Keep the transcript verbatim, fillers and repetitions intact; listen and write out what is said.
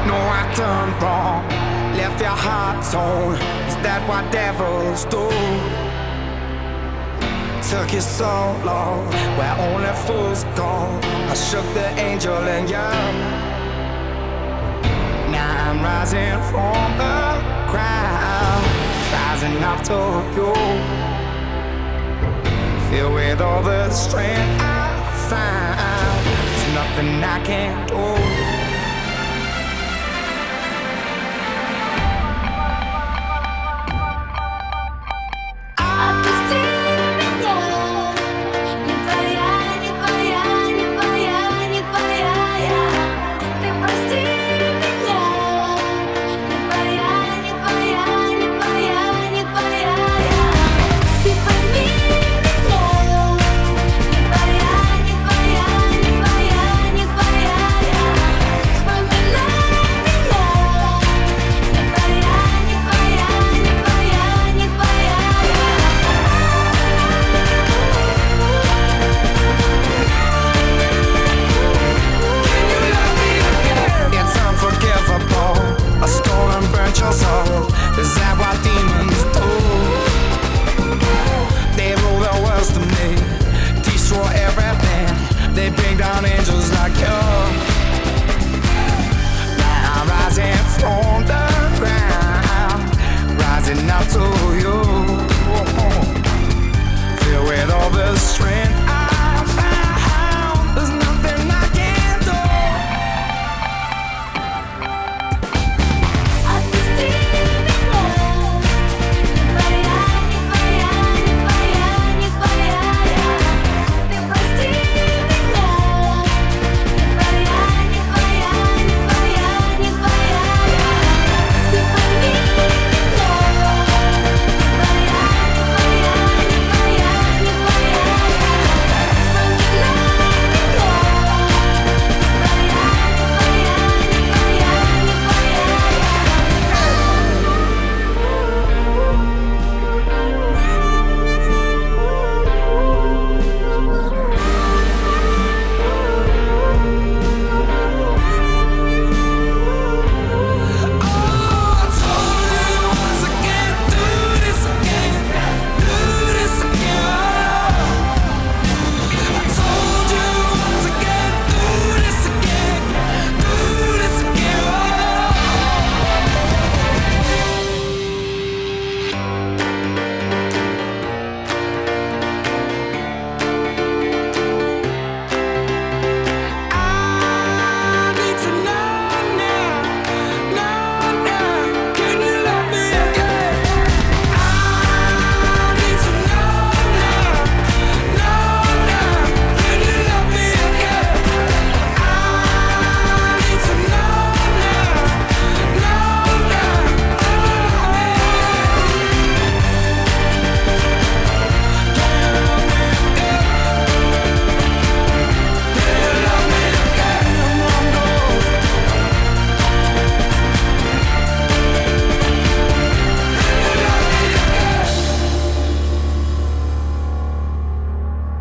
No, I done wrong, left your heart torn. Is that what devils do? Took you so long, where only fools go. I shook the angel in you. Now I'm rising from the crowd, rising up to you. Filled with all the strength I find, there's nothing I can't do.